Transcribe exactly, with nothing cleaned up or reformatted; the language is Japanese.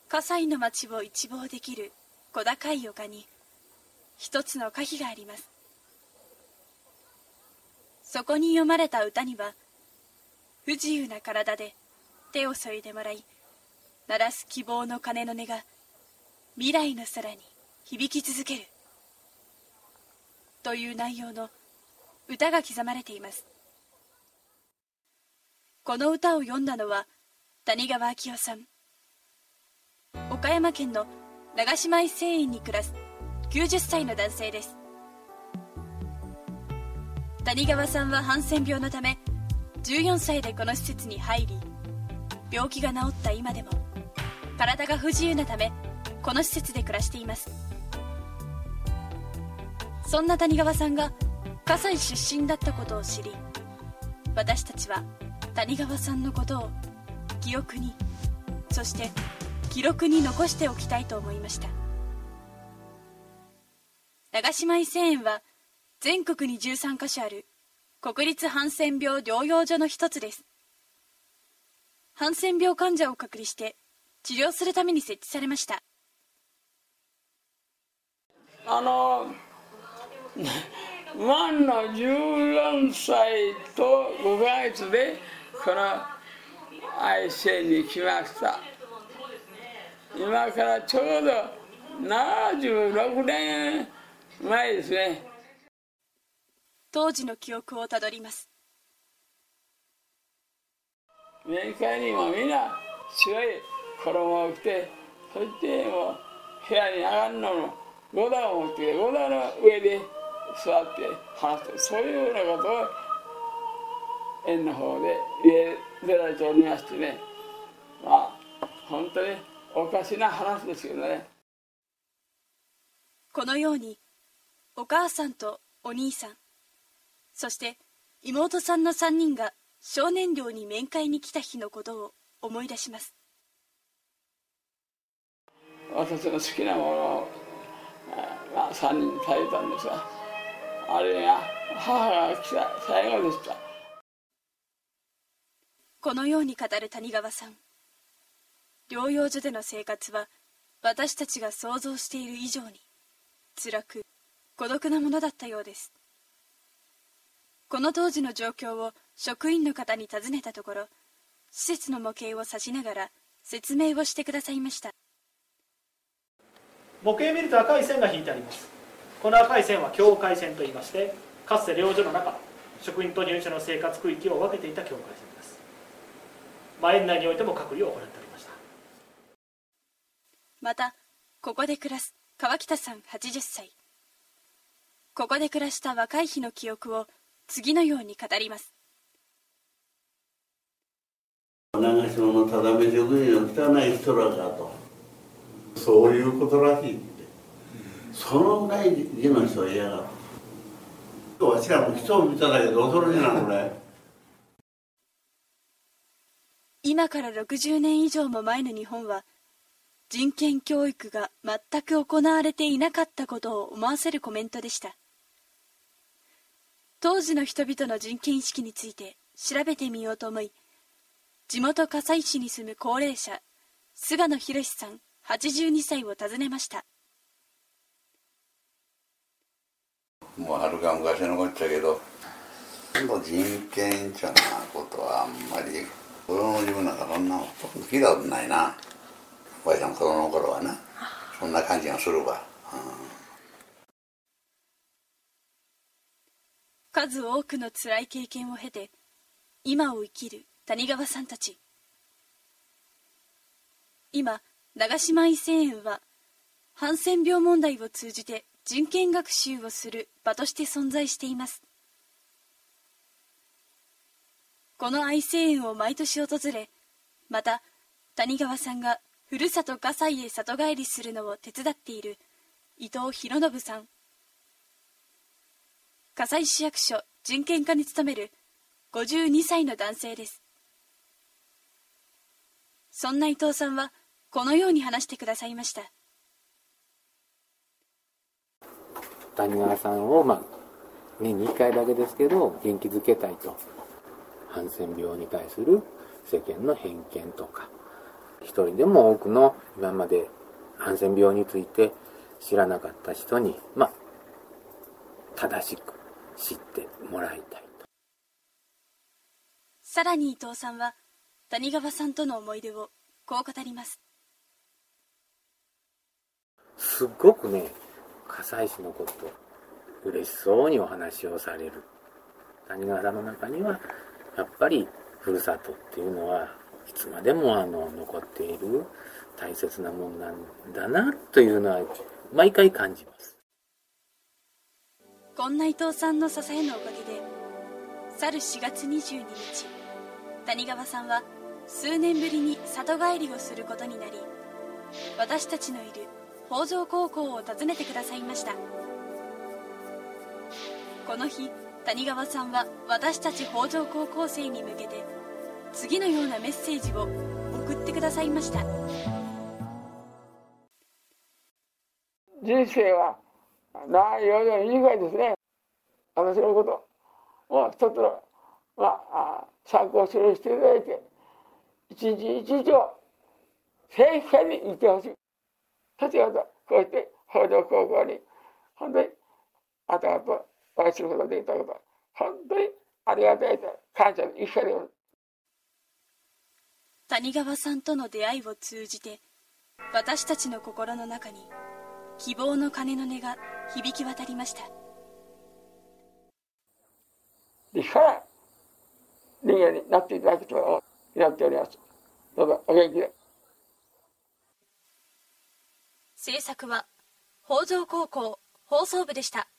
葛西の町を一望できる小高い丘に一つの歌碑があります。そこに読まれた歌には、不自由な体で手を添いでもらい鳴らす希望の鐘の音が未来の空に響き続けるという内容の歌が刻まれています。この歌を読んだのは谷川明夫さん。岡山県の長島一生園に暮らすきゅうじゅっさいの男性です。谷川さんはハンセン病のためじゅうよんさいでこの施設に入り、病気が治った今でも体が不自由なためこの施設で暮らしています。そんな谷川さんが葛西出身だったことを知り、私たちは谷川さんのことを記憶に、そして記録に残しておきたいと思いました。長島伊生園は全国にじゅうさんかしょある国立ハンセン病療養所の一つです。ハンセン病患者を隔離して治療するために設置されました。 あの満のじゅうよんさいとごかげつでこの愛知県に来ました。今からちょうどななじゅうろくねんまえですね。 当時の記憶をたどります。 面会にもみんな白い衣を着て、そしてもう部屋に上がるのもゴダを持ってゴダの上で座って話す、そういうようなことを園の方で出られておりましてね、まあ本当におかしな話ですけどね。 このようにお母さんとお兄さん、そして妹さんのさんにんが少年寮に面会に来た日のことを思い出します。 私の好きなものを、まあ、さんにん食べたんですが、あれが母が来た最後でした。 このように語る谷川さん。療養所での生活は私たちが想像している以上に辛く孤独なものだったようです。この当時の状況を職員の方に尋ねたところ、施設の模型を指しながら説明をしてくださいました。 模型を見ると赤い線が引いてあります。この赤い線は境界線といいまして、かつて療養所の中、職員と入所の生活区域を分けていた境界線です。まあ、園内においても隔離を行っておりました。 またここで暮らす川北さんはちじゅっさい。ここで暮らした若い日の記憶を次のように語ります。 長島のただめ職人の汚い人らかと、そういうことらしいって、そのぐらい字の人は嫌がる。わしらも人を見ただけで恐ろしいなこれ。 今からろくじゅうねん以上も前の日本は人権教育が全く行われていなかったことを思わせるコメントでした。当時の人々の人権意識について調べてみようと思い、地元葛西市に住む高齢者菅野博さんはちじゅうにさいを訪ねました。 もうはるか昔のことだけど、人権ちゃなことはあんまり子供の自分なんかそんなの聞いたことないな。おやさん子供の頃はな、そんな感じがするわ。うん、 数多くの辛い経験を経て今を生きる谷川さんたち。今長島伊生園はハンセン病問題を通じて人権学習をする場として存在しています。この愛生園を毎年訪れ、また谷川さんがふるさと葛西へ里帰りするのを手伝っている伊藤博信さん、葛西市役所人権課に勤めるごじゅうにさいの男性です。そんな伊藤さんはこのように話してくださいました。 谷川さんを、まあ、年にいっかいだけですけど元気づけたいと、ハンセン病に対する世間の偏見とか一人でも多くの今までハンセン病について知らなかった人に、まあ、正しく知ってもらいたいと。 さらに伊藤さんは谷川さんとの思い出をこう語ります。 すっごくね、葛西市のこと嬉しそうにお話をされる。谷川さんの中にはやっぱりふるさとっていうのはいつまでもあの残っている大切なもんなんだなというのは毎回感じます。 こんな伊藤さんの支えのおかげで去るしがつにじゅうににち、谷川さんは数年ぶりに里帰りをすることになり、私たちのいる北条高校を訪ねてくださいました。この日、谷川さんは私たち北条高校生に向けて次のようなメッセージを送ってくださいました。 人生は長いようで短いですね。私のことを一つの、まあ、参考書にしていただいて、一日一日を正確に生きてほしい。そちらとこうして北条高校に本当にあたかとお会いすることができたこと、本当にありがたいと感謝でいっぱいでございます。 谷川さんとの出会いを通じて、私たちの心の中に希望の鐘の音が響き渡りました。 立派な人間になっていただくことを祈っております。どうぞお元気で。 制作は北条高校放送部でした。